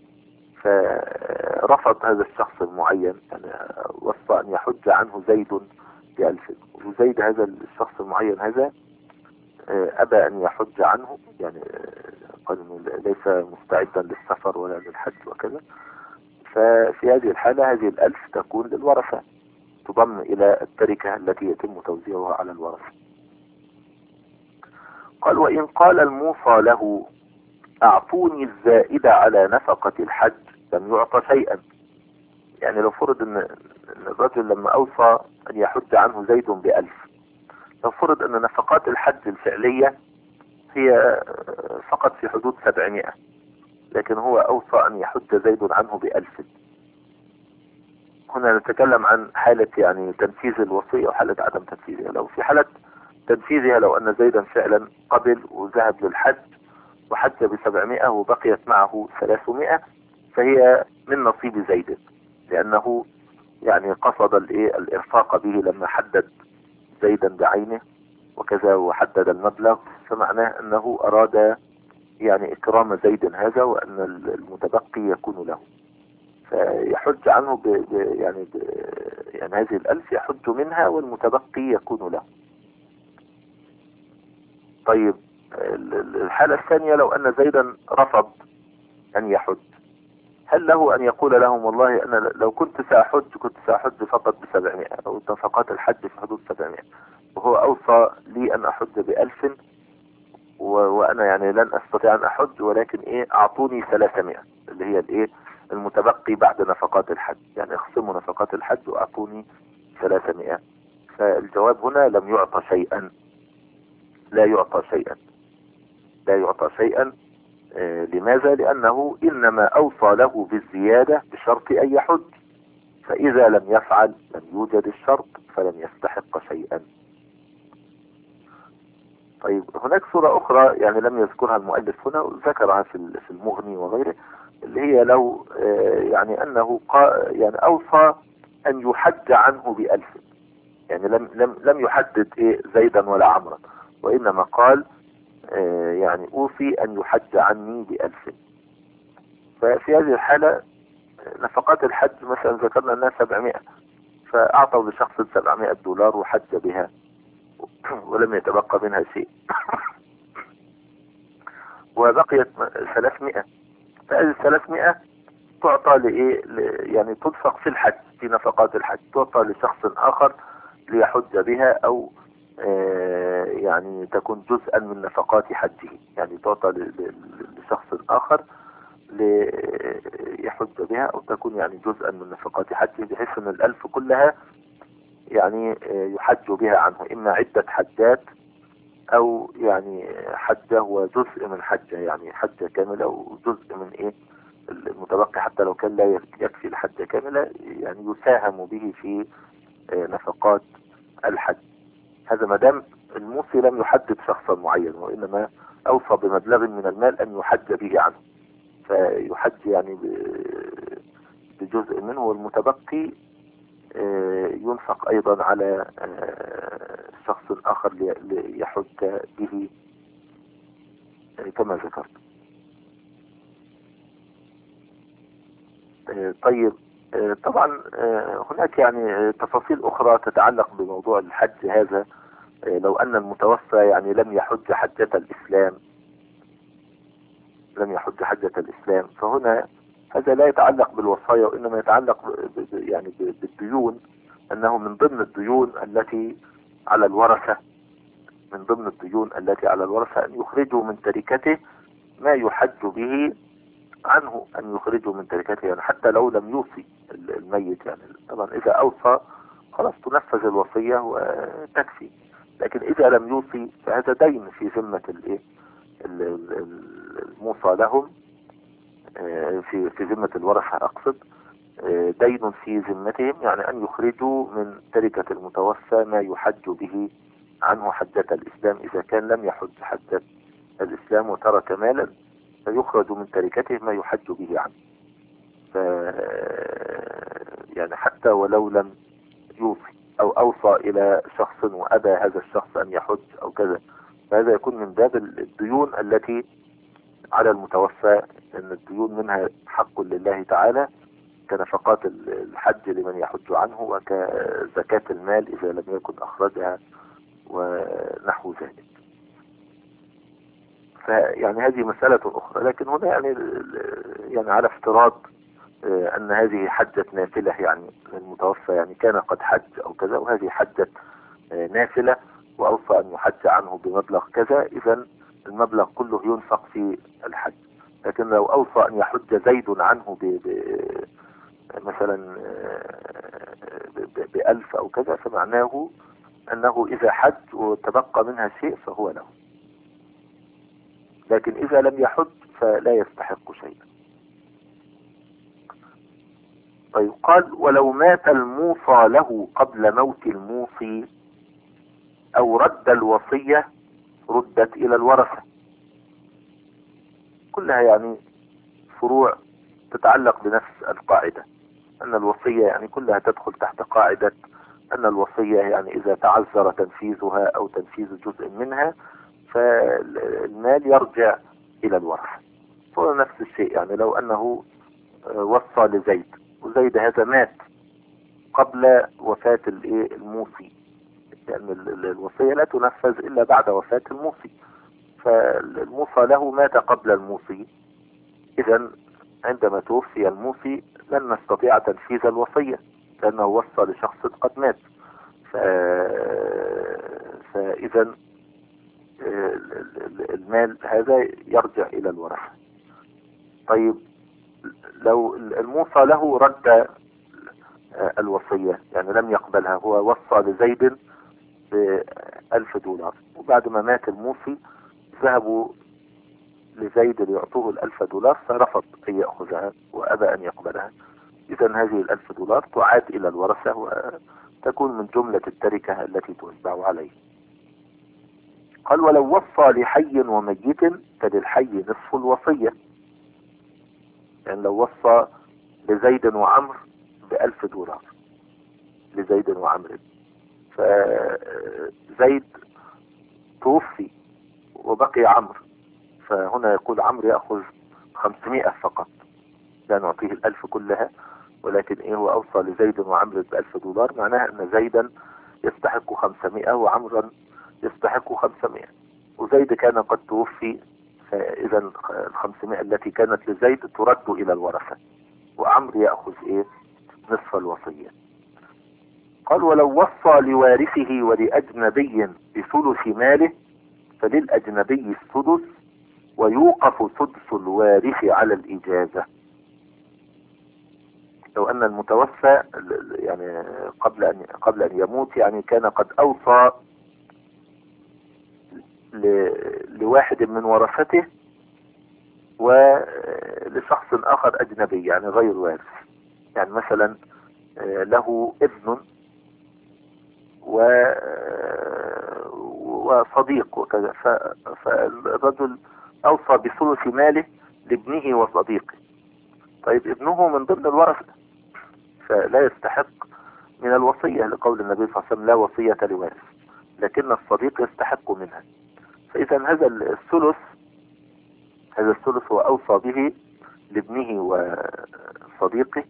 فرفض هذا الشخص المعين، يعني وصى أن يحج عنه زيد بألف، وزيد هذا الشخص المعين هذا أبى أن يحج عنه، يعني قال إنه ليس مستعدا للسفر ولا للحج وكذا، ففي هذه الحالة هذه الألف تكون للورثة، تضم إلى التركة التي يتم توزيعها على الورثة. قال وإن قال الموصى له أعطوني الزائد على نفقة الحج لم يعطى شيئا. يعني لو فرض أن الرجل لما أوصى أن يحج عنه زيد بألف، لو فرض أن نفقات الحج الفعلية هي فقط في حدود سبعمائة، لكن هو أوصى أن يحج زيد عنه بألف. هنا نتكلم عن حالة يعني تنفيذ الوصية وحالة عدم تنفيذها. لو في حالة تنفيذها، لو أن زيدا فعلا قبل وذهب للحج وحج بسبعمائة وبقيت معه ثلاثمائة، فهي من نصيب زيد، لأنه يعني قصد الإرفاق به لما حدد زيدا بعينه وكذا وحدد المبلغ، فمعناه أنه أراد يعني إكرام زيد هذا، وأن المتبقي يكون له، فيحج عنه ب ب يعني ب يعني هذه الألف يحج منها والمتبقي يكون له. طيب الحالة الثانية لو أن زيدا رفض أن يحج، هل له أن يقول لهم والله أنا لو كنت سأحج كنت سأحج فقط بسبعمائة أو نفقات الحج في حدود سبعمائة، وهو أوصى لي أن أحج بألف وأنا يعني لن أستطيع أن أحج، ولكن إيه أعطوني ثلاثمائة اللي هي الإيه المتبقي بعد نفقات الحج، يعني اخصموا نفقات الحج وأعطوني ثلاثمائة. فالجواب هنا لم يعطى شيئا، لا يعطى شيئا، لا يعطى شيئا. آه لماذا؟ لأنه إنما أوصى له بالزيادة بشرط أن يحج، فإذا لم يفعل لم يوجد الشرط فلم يستحق شيئا. طيب هناك صورة أخرى يعني لم يذكرها المؤلف هنا وذكرها في المغني وغيره، اللي هي لو آه يعني أنه يعني أوصى أن يحج عنه بألف، يعني لم لم لم يحدد إيه زيدا ولا عمرا، وإنما قال آه يعني أوصي أن يحج عني بألف. ففي هذه الحالة نفقات الحج مثلا ذكرنا أنها سبعمائة، فأعطوا لشخص سبعمائة دولار وحج بها ولم يتبقى منها شيء وبقيت ثلاثمائة، فهذه ثلاثمائة تعطى لإيه يعني تنفق في الحج، في نفقات الحج تعطى لشخص آخر ليحج بها، أو آه يعني تكون جزءا من نفقات حجه، يعني تعطى لشخص آخر ليحج بها، أو تكون يعني جزءا من نفقات حجه، بحيث أن الألف كلها يعني يحج بها عنه، إما عدة حجات أو يعني حجة وجزء من حجة، يعني حجة كاملة وجزء من إيه المتبقي، حتى لو كان لا يكفي الحجة كاملة يعني يساهم به في نفقات الحج. هذا ما دام الموصي لم يحدد شخصا معين، وإنما أوصى بمبلغ من المال أن يحج به عنه، فيحج يعني بجزء منه، والمتبقي ينفق أيضا على شخص آخر ليحج به كما ذكرت. طيب طبعا هناك يعني تفاصيل أخرى تتعلق بموضوع الحج هذا. لو أن المتوفى يعني لم يحج حجة الإسلام، لم يحج حجة الإسلام، فهنا هذا لا يتعلق بالوصايا، وإنما يتعلق يعني بالديون، أنه من ضمن الديون التي على الورثة، من ضمن الديون التي على الورثة أن يخرجوا من تركته ما يحج به عنه، أن يخرجوا من تركته يعني حتى لو لم يوصي الميت، يعني طبعا إذا أوصى خلاص تنفذ الوصية وتكفي، لكن إذا لم يوصي فهذا دين في ذمة الإيه الموصى لهم، في في ذمة الورثة أقصد، دين في ذمتهم، يعني أن يخرجوا من تركة المتوفى ما يحج به عنه حجة الإسلام، إذا كان لم يحج حجة الإسلام وترك مالا فيخرج من تركته ما يحج به عنه. ف يعني حتى ولو لم يوصي أو أوصى إلى شخص وأبى هذا الشخص أن يحج أو كذا، فهذا يكون من باب الديون التي على المتوفى، أن الديون منها حق لله تعالى كنفقات الحج لمن يحج عنه، وكزكاة المال إذا لم يكن أخرجها ونحو ذلك. فيعني هذه مسألة أخرى، لكن هنا يعني يعني على افتراض أن هذه حجة نافلة، يعني المتوفى يعني كان قد حج أو كذا، وهذه حجة نافلة وأوصى أن يحج عنه بمبلغ كذا، إذا المبلغ كله ينفق في الحج. لكن لو أوصى أن يحج زيد عنه ب مثلا بألف أو كذا، فمعناه أنه إذا حج وتبقى منها شيء فهو له، لكن إذا لم يحج فلا يستحق شيئا. طيب قال ولو مات الموصى له قبل موت الموصي أو رد الوصية ردت إلى الورثة. كلها يعني فروع تتعلق بنفس القاعدة، أن الوصية يعني كلها تدخل تحت قاعدة أن الوصية يعني إذا تعذر تنفيذها أو تنفيذ جزء منها فالمال يرجع إلى الورثة. هو نفس الشيء، يعني لو أنه وصى لزيد وزيد هذا مات قبل وفاة الموصي، لأن يعني الوصية لا تنفذ إلا بعد وفاة الموصي، فالموصى له مات قبل الموصي، إذا عندما توفي الموصي لن نستطيع تنفيذ الوصية لأنه وصى لشخص قد مات. ف... فإذا المال هذا يرجع إلى الورثة. طيب لو الموصى له رد الوصية، يعني لم يقبلها، هو وصى لزيد بألف دولار وبعد ما مات الموصي ذهبوا لزيد ليعطوه الألف دولار فرفض أن يأخذها وأبى أن يقبلها، إذا هذه الألف دولار تعاد إلى الورثة وتكون من جملة التركة التي توزع عليه. قال ولو وصى لحي وميت فللحي نصف الوصية، يعني لو وصى لزيد وعمر بألف دولار لزيد وعمر، فزيد توفي وبقي عمرو، فهنا يقول عمرو يأخذ خمسمائة فقط، لا نعطيه الألف كلها، ولكن إيه هو أوصى لزيد وعمرو بألف دولار، معناها أن زيدا يستحق خمسمائة وعمرا يستحق خمسمائة، وزيد كان قد توفي، فإذا الخمسمائة التي كانت لزيد ترد إلى الورثة وعمرو يأخذ إيه نصف الوصية. قال ولو وصى لوارثه ولأجنبي بثلث ماله فللأجنبي السدس ويوقف سدس الوارث على الإجازة. لو أن المتوفى يعني قبل أن قبل أن يموت يعني كان قد أوصى لواحد من ورثته ولشخص آخر أجنبي يعني غير وارث، يعني مثلا له ابن وصديق وكذا، فالرجل أوصى بثلث ماله لابنه وصديقه. طيب ابنه من ضمن الورثة فلا يستحق من الوصية لقول النبي صلى الله عليه وسلم لا وصية لوارث، لكن الصديق يستحق منها. فإذا هذا الثلث هذا الثلث هو أوصى به لابنه وصديقه،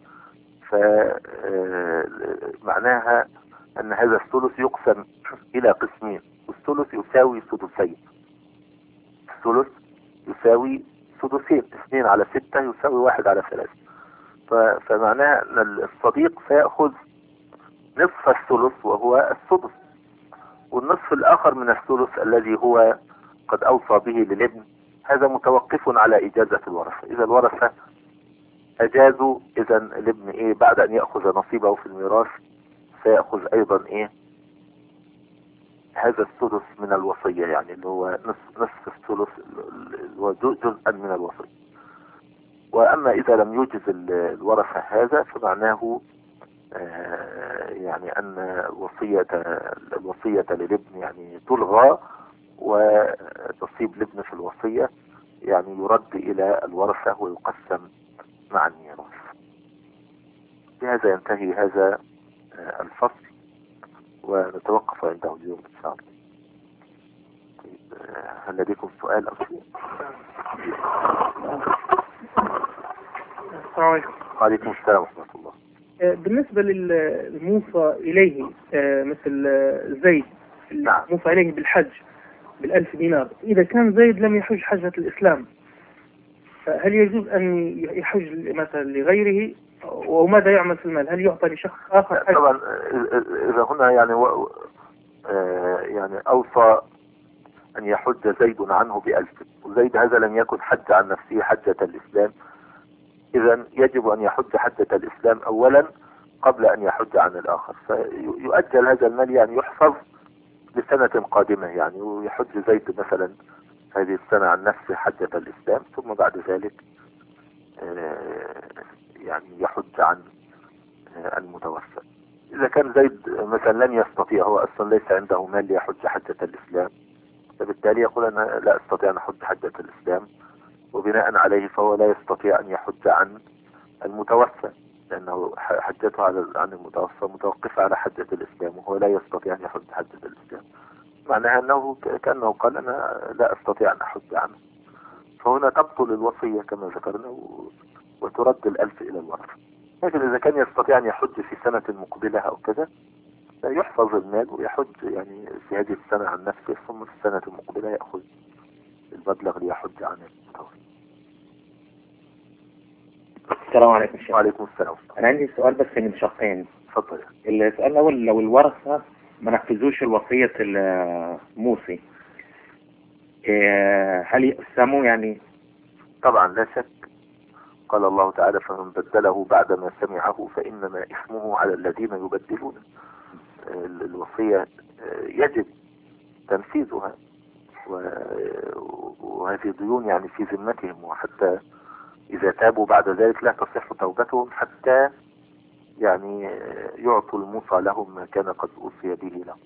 فمعناها أن هذا الثلث يقسم إلى قسمين، والثلث يساوي سدسين، الثلث يساوي سدسين، اثنين على ستة يساوي واحد على ثلاثة، فمعناها أن الصديق سيأخذ نصف الثلث وهو السدس، والنصف الآخر من الثلث الذي هو قد أوصى به للابن هذا متوقف على إجازة الورثة. إذا الورثة أجازوا، إذا الابن إيه بعد أن يأخذ نصيبه في الميراث سيأخذ أيضا إيه هذا السدس من الوصية، يعني اللي هو نصف نصف الثلث اللي هو جزءا من الوصية. وأما إذا لم يوجز الورثة هذا فمعناه آه يعني أن وصية الوصية للابن يعني تلغى، ونصيب الابن في الوصية يعني يرد إلى الورثة ويقسم مع الميراث. بهذا ينتهي هذا آه الفصل ونتوقف عنده اليوم إن شاء الله. طيب هل لديكم سؤال أو شيء؟ السلام عليكم. وعليكم السلام ورحمة الله. بالنسبة للموصى إليه مثل زيد نعم. موصى إليه بالحج بالألف دينار، إذا كان زيد لم يحج حجة الإسلام فهل يجوز أن يحج مثلا لغيره، وماذا يعمل في المال؟ هل يعطى لشخص آخر حج؟ طبعا إذا هنا يعني و... يعني أوصى أن يحج زيد عنه بألف، وزيد هذا لم يكن حج عن نفسه حجة الإسلام، إذا يجب أن يحج حجة الإسلام أولا قبل أن يحج عن الآخر، فيؤجل هذا المال يعني يحفظ لسنة قادمة يعني، ويحج زيد مثلا هذه السنة عن نفسه حجة الإسلام، ثم بعد ذلك يعني يحج عن المتوفى. إذا كان زيد مثلا لن يستطيع، هو أصلا ليس عنده مال ليحج حجة الإسلام، فبالتالي يقول أنا لا أستطيع أن أحج حجة الإسلام، وبناء عليه فهو لا يستطيع أن يحج عن المتوفى، لأنه حجته عن المتوفى متوقفة على حجة الإسلام، وهو لا يستطيع أن يحج حجة الإسلام، معناها أنه كأنه قال أنا لا أستطيع أن أحج عنه، فهنا تبطل الوصية كما ذكرنا وترد الألف إلى الورثة. لكن إذا كان يستطيع أن يحج في سنة مقبلة أو كذا يحفظ المال ويحج يعني في هذه السنة عن نفسه، ثم في السنة المقبلة يأخذ المبلغ ليحج عن المتوفى. السلام عليكم شيخ. وعليكم السلام. أنا عندي سؤال بس من شقين. تفضل. السؤال الأول، لو الورثة ما نفذوش الوصية الموصي هل يقسموا يعني؟ طبعا لا شك، قال الله تعالى فمن بدله بعدما سمعه فإنما إثمه على الذين يبدلون. الوصية يجب تنفيذها، وهذه ديون يعني في ذمتهم، وحتى إذا تابوا بعد ذلك لا تصح توبتهم حتى يعني يعطوا الموصى لهم ما كان قد أوصي به لهم.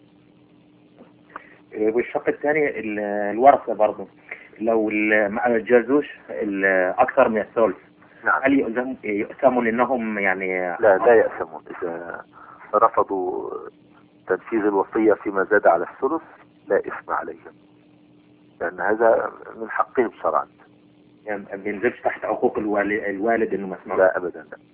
والشق الثاني الورثة برضه لو ما جازوش أكثر من الثلث، نعم. هل يقسموا لأنهم يعني؟ لا لا يقسمون، إذا رفضوا تنفيذ الوصية فيما زاد على الثلث لا إثم عليهم، لأن هذا من حقهم شرعا. يعني ما بينزلش تحت حقوق الوالد إنه مسموح؟ لا أبدا لا.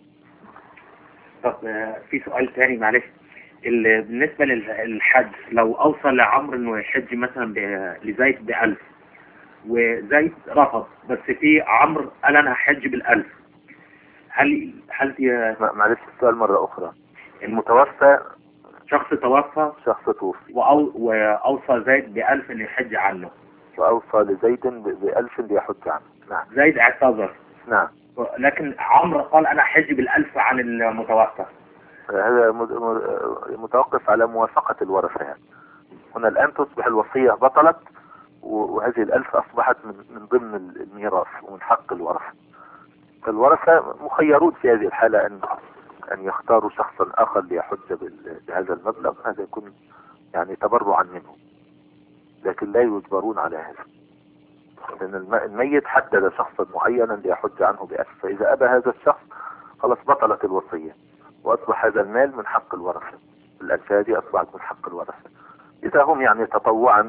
طب في سؤال ثاني معلش، بالنسبة للحج لو أوصل لعمر إنه يحج مثلا لزيد بألف وزيد رفض، بس في عمر قال أنا هحج بالألف، هل هل معلش السؤال مرة أخرى. المتوفى شخص توفى شخص توفي وأو وأوصى زيد بألف إنه يحج عنه، وأوصى لزيد بألف ليحج عنه. نعم. زيد اعتذر. نعم. لكن عمرو قال أنا حج بالألف عن المتوفى. هذا متوقف على موافقة الورثة يعني. هنا الآن تصبح الوصية بطلت، وهذه الألف أصبحت من من ضمن الميراث ومن حق الورثة. فالورثة مخيرون في هذه الحالة أن أن يختاروا شخصا آخر ليحج بهذا المبلغ، هذا يكون يعني تبرعا منهم، لكن لا يجبرون على هذا، لأن الميت حدد شخصا معينا ليحج عنه بألف، فإذا أبى هذا الشخص خلاص بطلت الوصية وأصبح هذا المال من حق الورثة، الألف هذه أصبحت من حق الورثة. إذا هم يعني تطوعا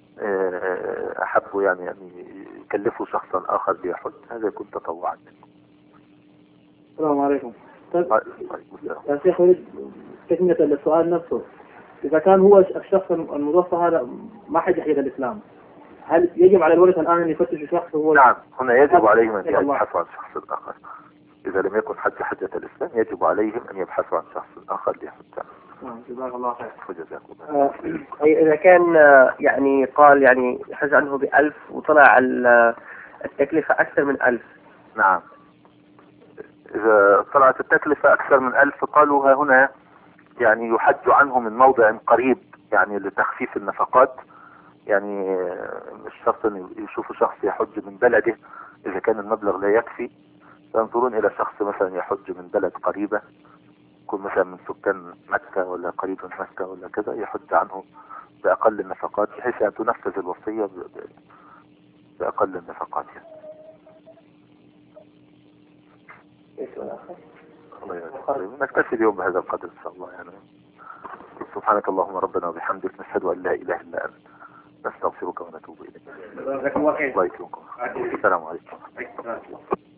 أحبوا يعني يعني يكلفوا شخصا آخر ليحج، هذا يكون تطوعا منهم. السلام عليكم. طيب يا شيخ أريد تكملة للسؤال نفسه، إذا كان هو الشخص المتوفى هذا ما حج حجة الإسلام، هل يجب على الورثة الآن أن يفتشوا شخص هو؟ نعم، هنا يجب عليهم أن يبحثوا عن شخص آخر. إذا لم يكن حج حجة الإسلام يجب عليهم أن يبحثوا عن شخص آخر ليحج. جزاك الله خير. وجزاكم الله. أي إذا كان يعني قال يعني يحج عنه بألف وطلع التكلفة أكثر من ألف. نعم. إذا طلعت التكلفة أكثر من ألف قالوا ها هنا يعني يحج عنه من موضع قريب يعني لتخفيف النفقات، يعني مش شرط أن يشوفوا شخص يحج من بلده إذا كان المبلغ لا يكفي، ينظرون إلى شخص مثلا يحج من بلد قريبة يكون مثلا من سكان مكة ولا قريب من مكة ولا كذا، يحج عنه بأقل النفقات بحيث أن تنفذ الوصية بأقل النفقات يعني. الله يبارك. نكتفي اليوم بهذا القدر إن شاء الله يعني. سبحانك اللهم ربنا وبحمدك، نشهد أن لا إله إلا أنت، نستغفرك ونتوب إليك. جزاك الله خير. الله يكرمكم. السلام عليكم. عليكم السلام.